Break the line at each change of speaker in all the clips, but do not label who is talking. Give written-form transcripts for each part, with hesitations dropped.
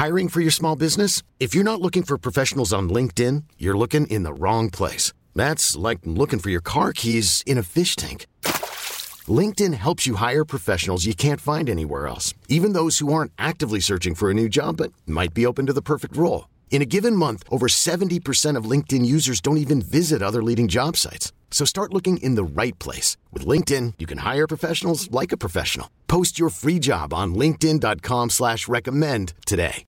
Hiring for your small business? If you're not looking for professionals on LinkedIn, you're looking in the wrong place. That's like looking for your car keys in a fish tank. LinkedIn helps you hire professionals you can't find anywhere else, even those who aren't actively searching for a new job but might be open to the perfect role. In a given month, over 70% of LinkedIn users don't even visit other leading job sites. So start looking in the right place. With LinkedIn, you can hire professionals like a professional. Post your free job on linkedin.com/recommend today.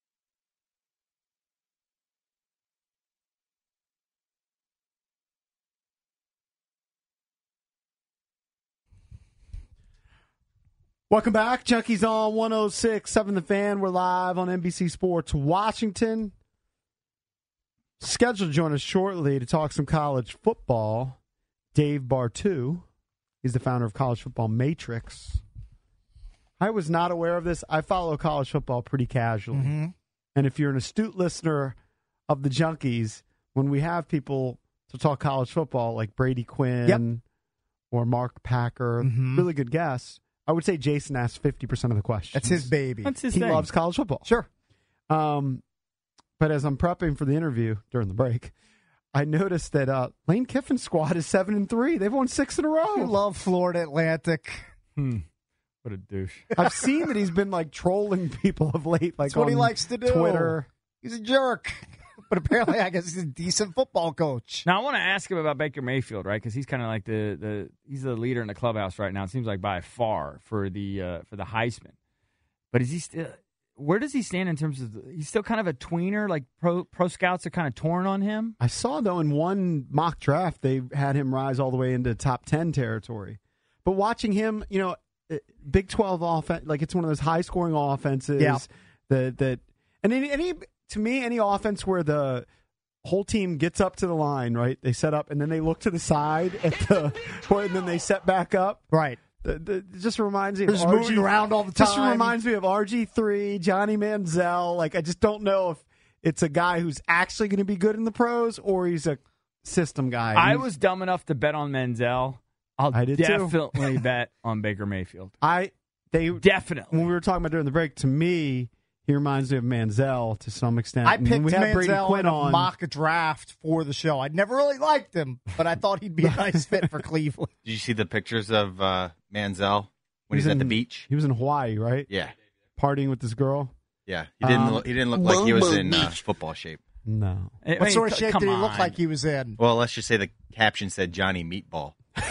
Welcome back. Junkies on 106.7 The Fan. We're live on NBC Sports Washington. Scheduled to join us shortly to talk some college football, Dave Bartoo. He's the founder of College Football Matrix. I was not aware of this. I follow college football pretty casually. Mm-hmm. And if you're an astute listener of the Junkies, when we have people to talk college football like Brady Quinn or Mark Packer, really good guests, I would say Jason asks 50% of the questions.
That's his baby.
That's his thing. He loves college football.
Sure.
But as I'm prepping for the interview during the break, I noticed that Lane Kiffin's squad is 7-3. They've won 6 in a row.
You love Florida Atlantic.
What a douche.
I've seen that he's been like trolling people of late. Like
That's what he likes to do.
Twitter.
He's a jerk. But apparently, I guess he's a decent football coach.
Now, I want to ask him about Baker Mayfield, right? Because he's kind of like he's the leader in the clubhouse right now. It seems like by far for the Heisman. But is he still? Where does he stand in terms of? He's still kind of a tweener. Like pro scouts are kind of torn on him.
I saw though in one mock draft they had him rise all the way into top 10 territory. But watching him, Big 12 offense, like it's one of those high scoring offenses.
Yeah.
To me, any offense where the whole team gets up to the line, right? They set up and then they look to the side and then they set back up.
Right.
It just reminds me of
just moving around all the time.
Just reminds me of RG3, Johnny Manziel. Like I just don't know if it's a guy who's actually going to be good in the pros or he's a system guy.
I was dumb enough to bet on Manziel. I did definitely bet on Baker Mayfield.
Definitely. When we were talking about during the break, to me, he reminds me of Manziel to some extent.
I picked
Manziel
in a mock draft for the show. I never really liked him, but I thought he'd be a nice fit for Cleveland.
Did you see the pictures of Manziel when he's at the beach?
He was in Hawaii, right?
Yeah.
Partying with this girl?
Yeah. He didn't look like he was in football shape.
No.
What sort of shape did he look like he was in?
Well, let's just say the caption said Johnny Meatball.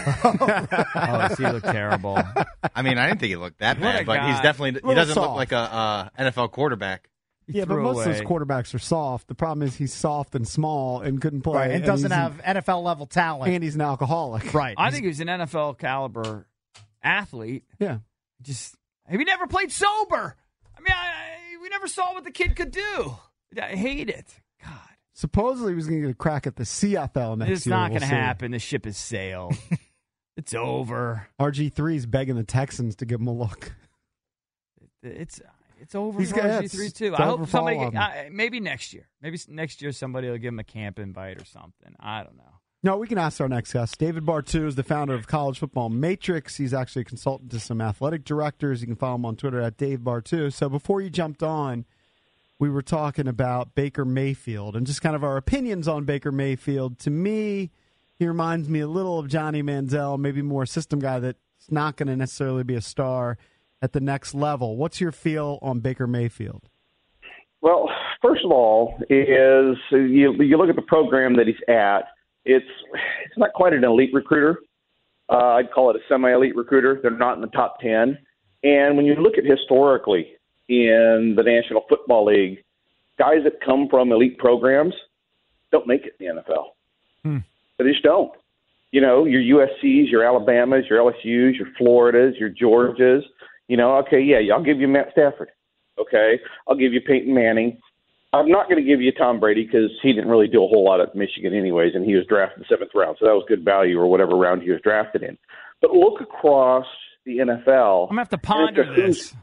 Does he look terrible?
I mean, I didn't think he looked that bad, but he's definitely he doesn't look like a NFL quarterback.
Yeah, but most of those quarterbacks are soft. The problem is he's soft and small and couldn't play.
Right, and doesn't have NFL level talent.
And he's an alcoholic.
Right.
I think he was an NFL caliber athlete.
Yeah.
He never played sober. I mean, we never saw what the kid could do. I hate it. God.
Supposedly he was going to get a crack at the CFL next year.
It's not going to happen. The ship has sailed. It's over.
RG3's begging the Texans to give him a look.
It's over
He's
for RG3 too.
I
hope somebody maybe next year. Maybe next year somebody will give him a camp invite or something. I don't know.
No, we can ask our next guest. David Bartoo is the founder of College Football Matrix. He's actually a consultant to some athletic directors. You can follow him on Twitter at Dave Bartoo. So before you jumped on, we were talking about Baker Mayfield and just kind of our opinions on Baker Mayfield. To me, he reminds me a little of Johnny Manziel, maybe more a system guy that's not going to necessarily be a star at the next level. What's your feel on Baker Mayfield?
Well, first of all, is you look at the program that he's at. It's not quite an elite recruiter. I'd call it a semi-elite recruiter. They're not in the top 10. And when you look at historically in the National Football League, guys that come from elite programs don't make it in the NFL. They just don't. Your USCs, your Alabamas, your LSUs, your Floridas, your Georgias. I'll give you Matt Stafford. Okay, I'll give you Peyton Manning. I'm not going to give you Tom Brady because he didn't really do a whole lot at Michigan anyways, and he was drafted in the 7th round, so that was good value or whatever round he was drafted in. But look across the NFL.
I'm going to have to ponder this.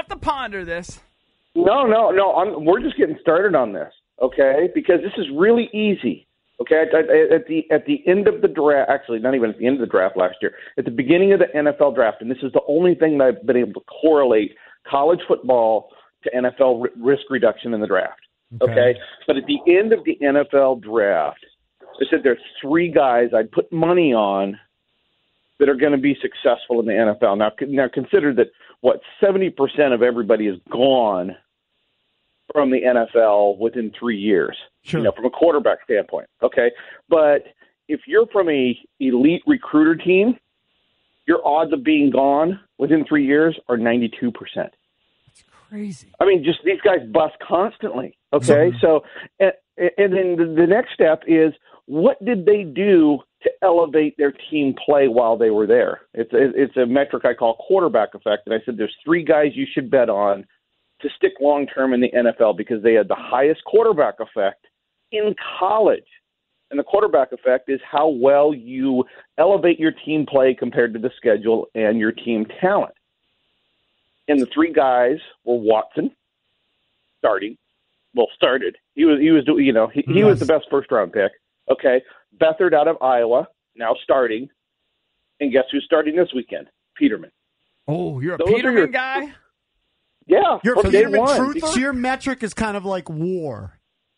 No. We're just getting started on this, okay? Because this is really easy. Okay, at the end of the draft, actually not even at the end of the draft last year, at the beginning of the NFL draft, and this is the only thing that I've been able to correlate college football to NFL risk reduction in the draft. Okay? But at the end of the NFL draft, I said there's 3 guys I'd put money on that are going to be successful in the NFL. Now consider that, 70% of everybody is gone from the NFL within 3 years,
sure.
From a quarterback standpoint. Okay? But if you're from a elite recruiter team, your odds of being gone within 3 years are 92%.
That's crazy.
I mean, just these guys bust constantly. Okay? So, and then the next step is, what did they do to elevate their team play while they were there? It's a metric I call quarterback effect. And I said there's 3 guys you should bet on to stick long-term in the NFL because they had the highest quarterback effect in college. And the quarterback effect is how well you elevate your team play compared to the schedule and your team talent. And the 3 guys were Watson, started. He was the best first-round pick. Okay, Beathard out of Iowa, now starting. And guess who's starting this weekend? Peterman.
Oh, you're a Peterman guy?
Yeah.
You're a Peterman truther? So your metric is kind of like WAR.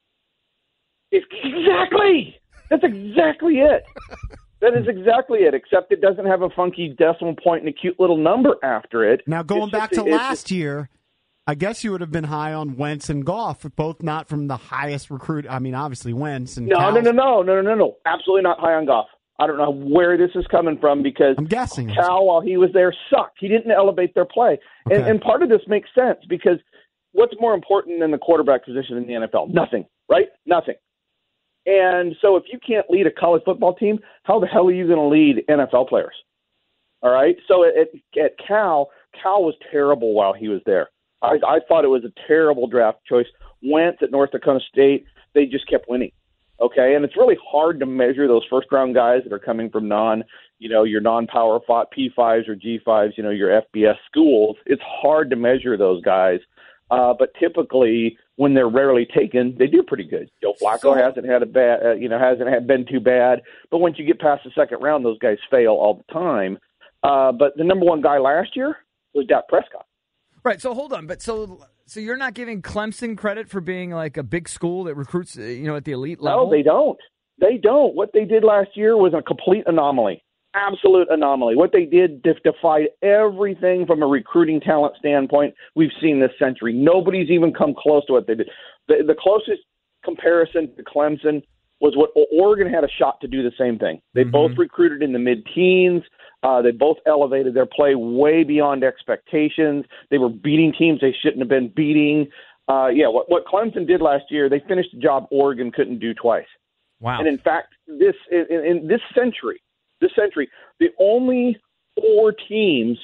Exactly. That's exactly it. That is exactly it, except it doesn't have a funky decimal point and a cute little number after it.
Now, going back to last year, I guess you would have been high on Wentz and Goff, both not from the highest recruit. I mean, obviously Wentz and
No. Absolutely not high on Goff. I don't know where this is coming from because
I'm guessing
Cal, while he was there, sucked. He didn't elevate their play. Okay. And part of this makes sense because what's more important than the quarterback position in the NFL? Nothing, right? Nothing. And so if you can't lead a college football team, how the hell are you going to lead NFL players? All right? So at Cal was terrible while he was there. I thought it was a terrible draft choice. Wentz at North Dakota State, they just kept winning. Okay? And it's really hard to measure those first-round guys that are coming from your non-power P5s or G5s, your FBS schools. It's hard to measure those guys. But typically, when they're rarely taken, they do pretty good. Joe Flacco hasn't had been too bad. But once you get past the second round, those guys fail all the time. But the number 1 guy last year was Dak Prescott.
Right. So hold on. But so you're not giving Clemson credit for being like a big school that recruits, at the elite level?
No, they don't. They don't. What they did last year was a complete anomaly. Absolute anomaly. What they did defied everything from a recruiting talent standpoint we've seen this century. Nobody's even come close to what they did. The closest comparison to Clemson was what Oregon had a shot to do the same thing. They both recruited in the mid-teens. They both elevated their play way beyond expectations. They were beating teams they shouldn't have been beating. What Clemson did last year, they finished a job Oregon couldn't do twice.
Wow.
And in fact, in this century, the only 4 teams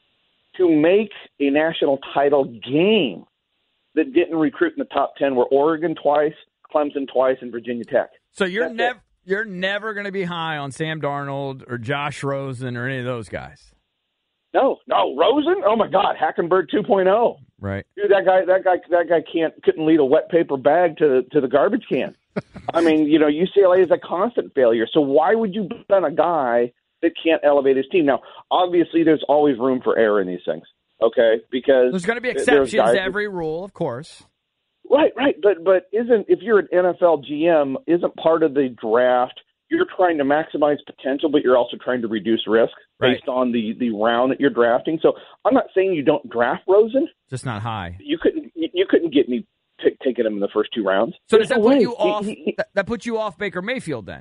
to make a national title game that didn't recruit in the top 10 were Oregon twice, Clemson twice, and Virginia Tech.
So you're never going to be high on Sam Darnold or Josh Rosen or any of those guys.
No, Rosen. Oh my God, Hackenberg 2.0.
Right.
Dude, that guy couldn't lead a wet paper bag to the garbage can. I mean, UCLA is a constant failure. So why would you bet on a guy that can't elevate his team? Now, obviously, there's always room for error in these things. Okay, because
there's going to be exceptions to every rule, of course.
Right. But if you're an NFL GM, isn't part of the draft you're trying to maximize potential, but you're also trying to reduce risk based on the round that you're drafting. So I'm not saying you don't draft Rosen,
just not high.
You couldn't get me taking him in the first 2 rounds.
So does that put you off? That puts you off Baker Mayfield then?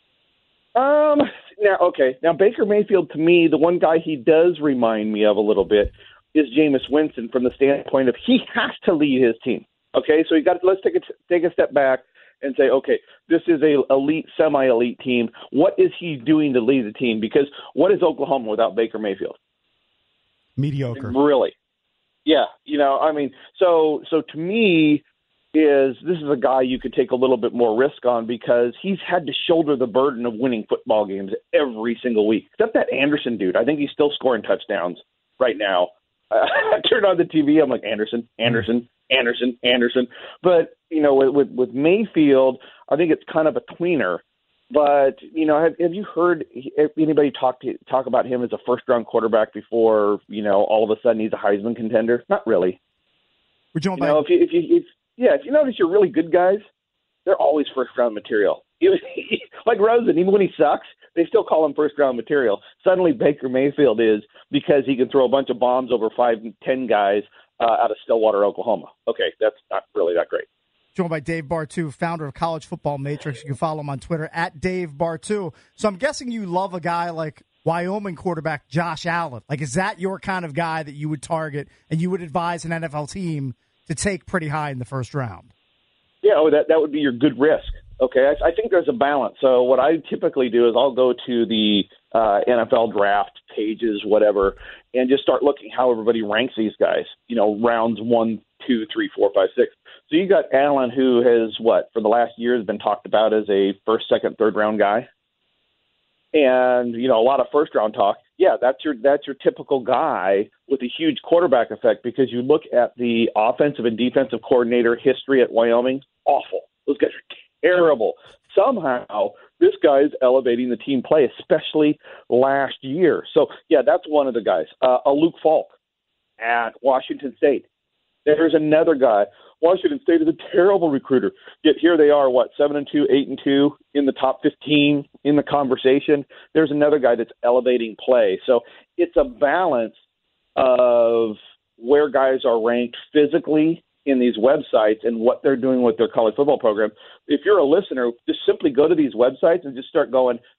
Now Baker Mayfield, to me, the one guy he does remind me of a little bit is Jameis Winston from the standpoint of he has to lead his team. Okay, so let's take a step back and say, okay, this is a elite, semi-elite team. What is he doing to lead the team? Because what is Oklahoma without Baker Mayfield?
Mediocre.
Really? Yeah. So to me, this is a guy you could take a little bit more risk on because he's had to shoulder the burden of winning football games every single week. Except that Anderson dude. I think he's still scoring touchdowns right now. I turn on the TV, I'm like, Anderson. But, with Mayfield, I think it's kind of a tweener. But, have you heard anybody talk about him as a first-round quarterback before, all of a sudden he's a Heisman contender? Not really.
We're joined
you know, if you notice your really good guys, they're always first-round material. Like Rosen, even when he sucks, they still call him first-round material. Suddenly Baker Mayfield is because he can throw a bunch of bombs over 5 and 10 guys out of Stillwater, Oklahoma. Okay, that's not really that great.
Joined by Dave Bartoo, founder of College Football Matrix. You can follow him on Twitter at Dave Bartoo. So I'm guessing you love a guy like Wyoming quarterback Josh Allen. Like, is that your kind of guy that you would target and you would advise an NFL team to take pretty high in the first round?
Yeah, that would be your good risk. Okay, I think there's a balance. So what I typically do is I'll go to the NFL draft pages, whatever, and just start looking how everybody ranks these guys. You know, rounds 1, 2, 3, 4, 5, 6. So you got Allen, who has for the last year has been talked about as a first, second, third round guy, and you know a lot of first round talk. Yeah, that's your typical guy with a huge quarterback effect because you look at the offensive and defensive coordinator history at Wyoming, awful. Those guys are terrible. Somehow, this guy is elevating the team play, especially last year. So, yeah, that's one of the guys. A Luke Falk at Washington State. There's another guy. Washington State is a terrible recruiter. Yet here they are, 7-2, 8-2, in the top 15 in the conversation. There's another guy that's elevating play. So it's a balance of where guys are ranked physically in these websites and what they're doing with their college football program. If you're a listener, just simply go to these websites and just start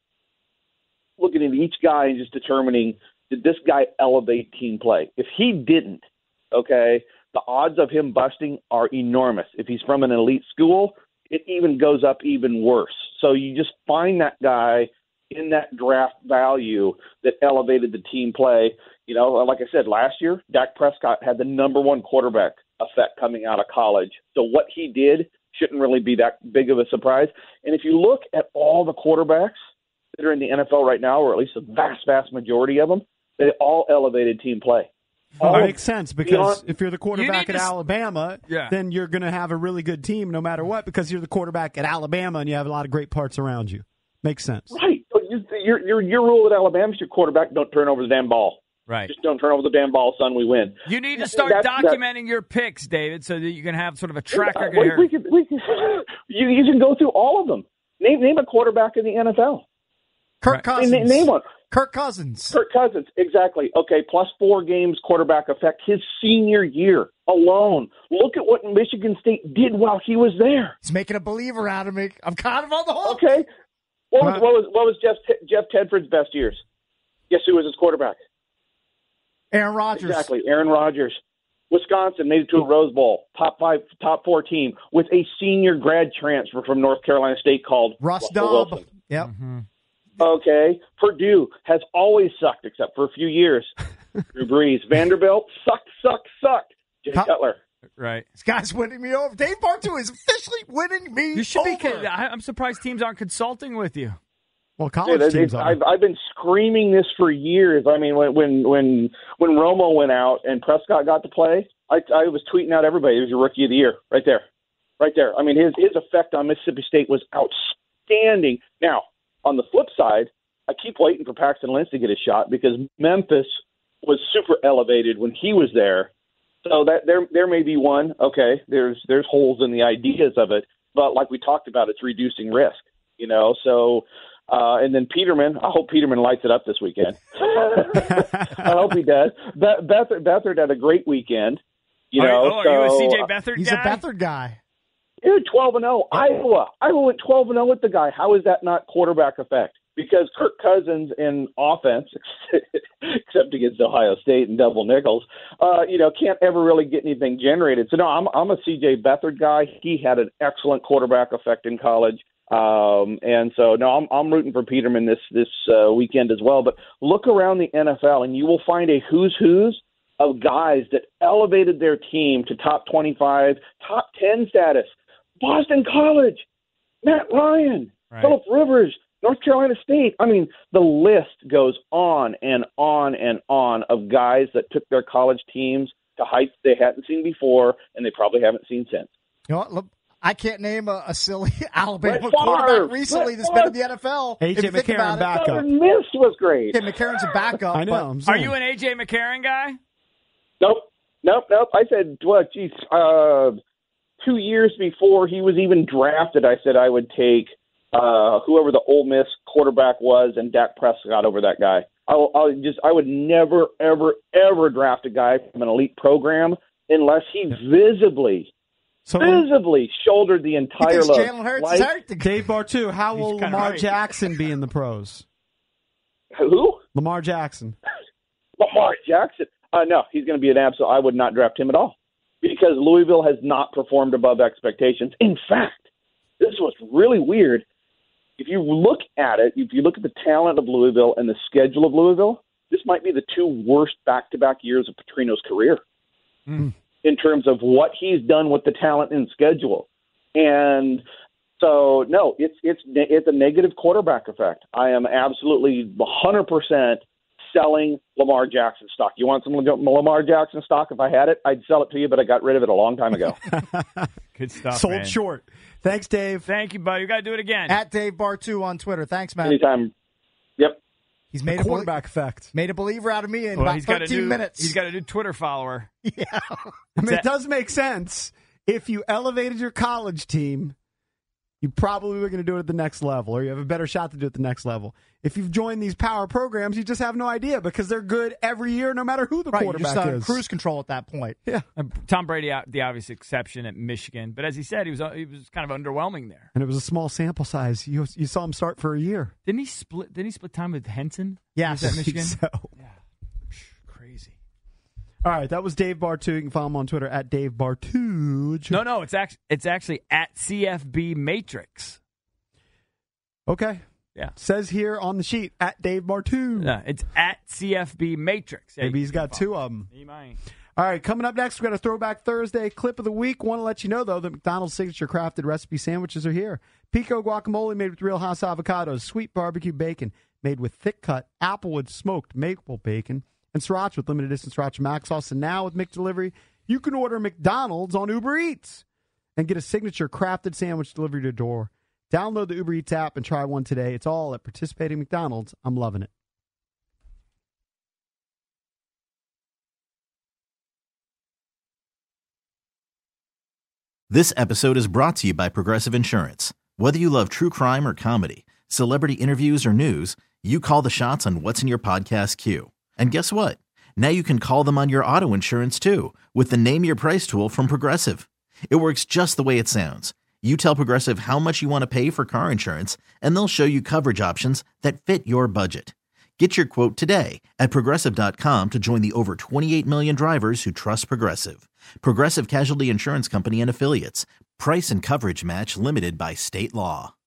looking at each guy and just determining, did this guy elevate team play? If he didn't, okay, the odds of him busting are enormous. If he's from an elite school, it even goes up even worse. So you just find that guy in that draft value that elevated the team play. You know, like I said, last year, Dak Prescott had the number one quarterback effect coming out of college. So what he did shouldn't really be that big of a surprise. And if you look at all the quarterbacks that are in the NFL right now, or at least a vast, vast majority of them, they all elevated team play.
That makes sense because if you're the quarterback at Alabama, then you're going to have a really good team no matter what because you're the quarterback at Alabama and you have a lot of great parts around you. Makes sense.
Right. Your rule at Alabama is your quarterback don't turn over the damn ball.
Right.
Just don't turn over the damn ball, son. We win.
You need to start documenting your picks, David, so that you can have sort of a track record here.
You can go through all of them. Name a quarterback in the NFL.
Kirk Cousins.
Name one.
Kirk Cousins.
Kirk Cousins, exactly. Okay, plus 4 games quarterback effect his senior year alone. Look at what Michigan State did while he was there.
He's making a believer out of me. I'm kind of on the hook.
Okay. What was Jeff Tedford's best years? Guess who was his quarterback?
Aaron Rodgers.
Exactly, Aaron Rodgers. Wisconsin made it to a Rose Bowl, top 4 team with a senior grad transfer from North Carolina State called
Russ
Russell
Dobb.
Wilson.
Yep.
Mm-hmm.
Okay, Purdue has always sucked except for a few years. Drew Brees. Vanderbilt sucked. Jay Cutler.
Right.
This guy's winning me over. Dave Bartoo is officially winning me over.
You should be. I'm surprised teams aren't consulting with you.
Well, college teams are.
I've been screaming this for years. I mean, when Romo went out and Prescott got to play, I was tweeting out everybody. He was your rookie of the year, right there. I mean, his effect on Mississippi State was outstanding. Now, on the flip side, I keep waiting for Paxton Lynch to get a shot because Memphis was super elevated when he was there. So that there may be one. Okay, there's holes in the ideas of it, but like we talked about, it's reducing risk. You know, so. And then Peterman, I hope Peterman lights it up this weekend. I hope he does. Beathard had a great weekend. Are
you a CJ Beathard guy?
He's a Beathard guy.
Dude, 12-0. Iowa went 12-0 with the guy. How is that not quarterback effect? Because Kirk Cousins in offense, except against Ohio State and double nickels, can't ever really get anything generated. So, no, I'm a CJ Beathard guy. He had an excellent quarterback effect in college. And so, no, I'm rooting for Peterman this weekend as well. But look around the NFL, and you will find a who's of guys that elevated their team to top 25, top 10 status. Boston College, Matt Ryan,
right.
Phillip Rivers, North Carolina State. I mean, the list goes on and on and on of guys that took their college teams to heights they hadn't seen before, and they probably haven't seen since.
You know what, look, I can't name a silly Alabama quarterback recently that's been in the NFL.
A.J. McCarron backup.
Southern Miss was great.
Yeah, McCarron's a backup.
I know.
Are you an A.J. McCarron guy?
Nope. Nope. I said, well, geez, 2 years before he was even drafted, I said I would take whoever the Ole Miss quarterback was and Dak Prescott over that guy. I would never, ever, ever draft a guy from an elite program unless he visibly shouldered the entire load.
Jalen Hurts is hurt.
Dave Bartu, how will Lamar Jackson be in the pros?
Who?
Lamar Jackson.
Lamar Jackson? No, he's going to be an absolute. I would not draft him at all because Louisville has not performed above expectations. In fact, this was really weird. If you look at it, if you look at the talent of Louisville and the schedule of Louisville, this might be the two worst back-to-back years of Petrino's career in terms of what he's done with the talent and schedule. And so, no, it's a negative quarterback effect. I am absolutely 100% selling Lamar Jackson stock. You want some Lamar Jackson stock? If I had it, I'd sell it to you, but I got rid of it a long time ago.
Good stuff,
Sold
man.
short. Thanks, Dave.
Thank you, buddy. We got to do it again.
At Dave Bartu on Twitter. Thanks, man.
Anytime. Yep.
He's made
a quarterback effect.
Made a believer out of me in about 13 minutes.
He's got a new Twitter follower.
Yeah.
I mean, it does make sense. If you elevated your college team, you probably were going to do it at the next level, or you have a better shot to do it at the next level. If you've joined these power programs, you just have no idea because they're good every year, no matter who the quarterback
you're
is.
Cruise control at that point.
Yeah.
Tom Brady, the obvious exception at Michigan, but as he said, he was kind of underwhelming there.
And it was a small sample size. You saw him start for a year.
Didn't he split time with Henson?
Yes,
at Michigan.
So.
Yeah, crazy.
All right, that was Dave Bartu. You can follow him on Twitter at Dave Bartu.
No, it's actually at CFB Matrix.
Okay.
Yeah.
Says here on the sheet, at Dave Bartu.
Yeah, it's at CFB Matrix.
Maybe he's got two of them.
He might.
All right, coming up next, we've got a Throwback Thursday clip of the week. Want to let you know, though, that McDonald's signature crafted recipe sandwiches are here. Pico guacamole made with Real House avocados, sweet barbecue bacon made with thick-cut Applewood smoked maple bacon, and sriracha with limited-edition sriracha mac sauce. And now with McDelivery, you can order McDonald's on Uber Eats and get a signature crafted sandwich delivered to your door. Download the Uber Eats app and try one today. It's all at participating McDonald's. I'm loving it.
This episode is brought to you by Progressive Insurance. Whether you love true crime or comedy, celebrity interviews or news, you call the shots on what's in your podcast queue. And guess what? Now you can call them on your auto insurance too with the Name Your Price tool from Progressive. It works just the way it sounds. You tell Progressive how much you want to pay for car insurance, and they'll show you coverage options that fit your budget. Get your quote today at Progressive.com to join the over 28 million drivers who trust Progressive. Progressive Casualty Insurance Company and Affiliates. Price and coverage match limited by state law.